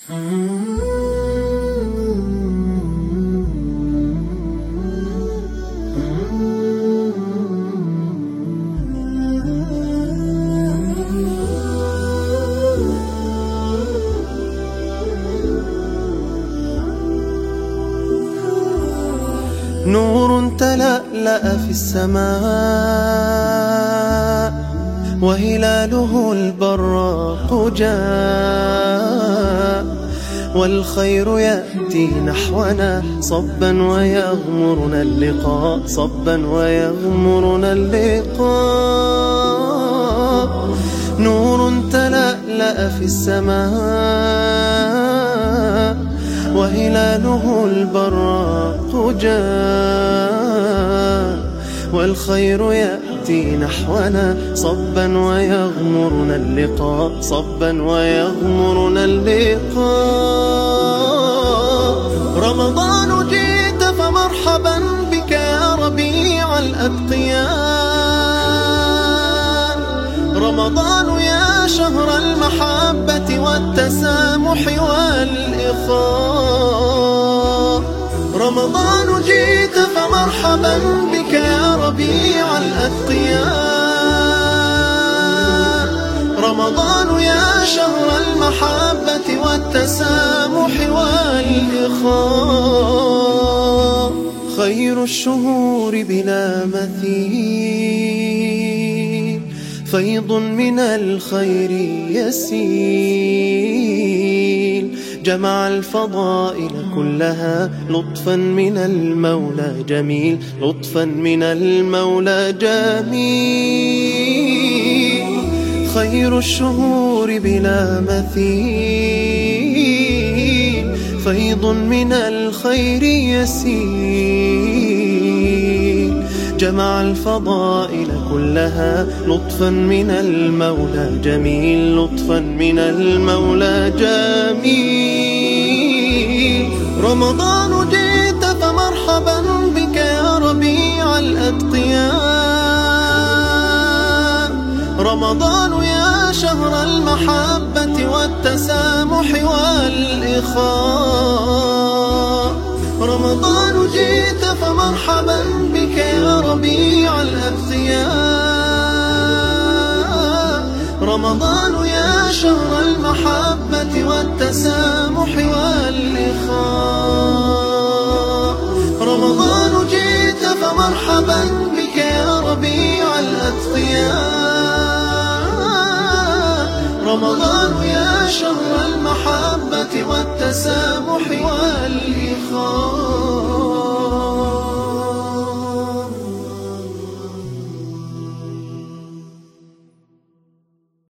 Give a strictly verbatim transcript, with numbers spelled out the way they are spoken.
نور تلألأ في السماء وهلاله البراق جاء، والخير يأتي نحونا صبا ويغمرنا اللقاء، صبا ويغمرنا اللقاء. نور تلألأ في السماء وهلاله البراق جاء، والخير يأتي نحونا صبا ويغمرنا اللقاء، صبا ويغمرنا اللقاء. رمضان جئت فمرحبا بك يا ربيع الأتقياء، رمضان يا شهر المحبة والتسامح والإخاء. رمضان جئت فمرحبا بك يا ربيع الأتقياء، رمضان يا شهر المحبة والتسامح والإخاء. خير الشهور بلا مثيل، فيض من الخير يسيل، جمع الفضائل كلها لطفا من المولى جميل، لطفا من المولى جميل. خير الشهور بلا مثيل، فيض من الخير يسيل، جمع الفضائل كلها لطفا من المولى جميل، لطفا من المولى جميل. رمضان جئت فمرحبا بك يا ربيع الأتقياء، رمضان يا شهر المحبة والتسامح والإخاء. رمضان جئت فمرحبا بك يا ربيع الأتقياء، رمضان يا شهر المحبة والتسامح والإخاء. رمضان جئت فمرحبا بك يا ربيع الأتقياء، رمضان